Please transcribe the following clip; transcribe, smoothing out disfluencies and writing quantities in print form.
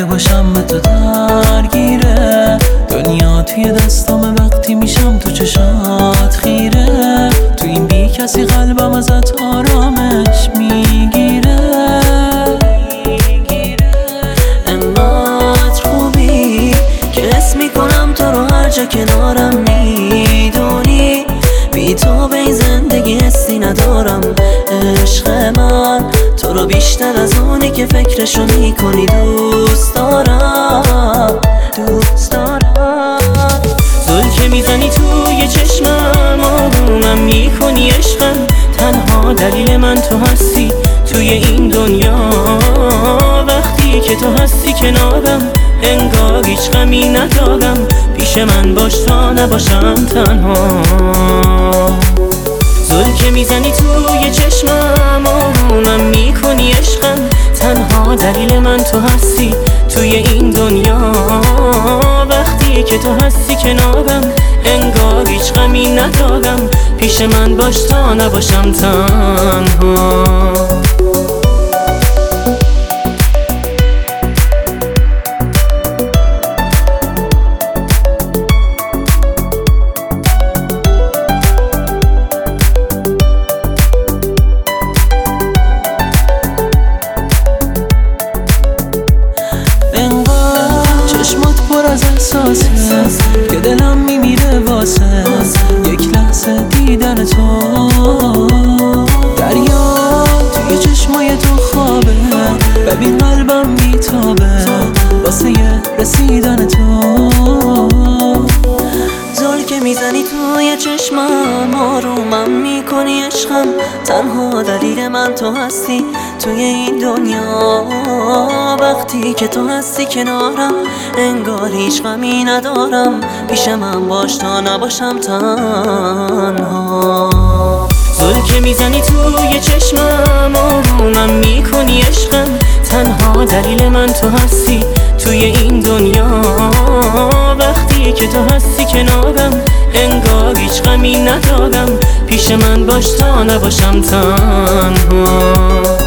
که باشم به تو درگیره. دنیا توی دستام وقتی میشم تو چشات خیره. تو این بی کسی قلبم ازت آرامش میگیره. انقدر خوبی که اسم میکنم تو رو هر جا کنارم. میدونی بی تو به این زندگی حسی ندارم. عشق من تو رو بیشتر از اونی که فکرشو میکنی دوست دارم. دوست دارم. زل که میزنی توی چشمم آرومم میکنی عشقم. تنها دلیل من تو هستی توی این دنیا. وقتی که تو هستی کنارم انگار هیچ غمی ندارم. پیش من باش تا نباشم تنها. زل که میزنی توی چشمم آرومم میکنی عشقم. تنها دلیل من تو هستی توی این دنیا. وقتی که تو هستی کنارم انگار هیچ غمی ندارم. پیش من باش تا نباشم تنها. از احساسه که دلم میمیره واسه یک لحظه دیدن تو. دریا توی چشمای تو خوابه. ببین قلبم بیتابه واسه رسیدن تو. زل که میزنی توی چشمم آرومم میکنی عشقم. تنها دلیل من تو هستی توی این دنیا. وقتی که تو هستی کنارم انگار هیچ غمی ندارم. پیش من باش تا نباشم تنها. زل که میزنی توی چشمم آرومم میکنی عشقم. تنها دلیل من تو هستی توی این دنیا. وقتی که تو هستی کنارم انگار هیچ غمی ندارم. پیش من باش تا نباشم تنها.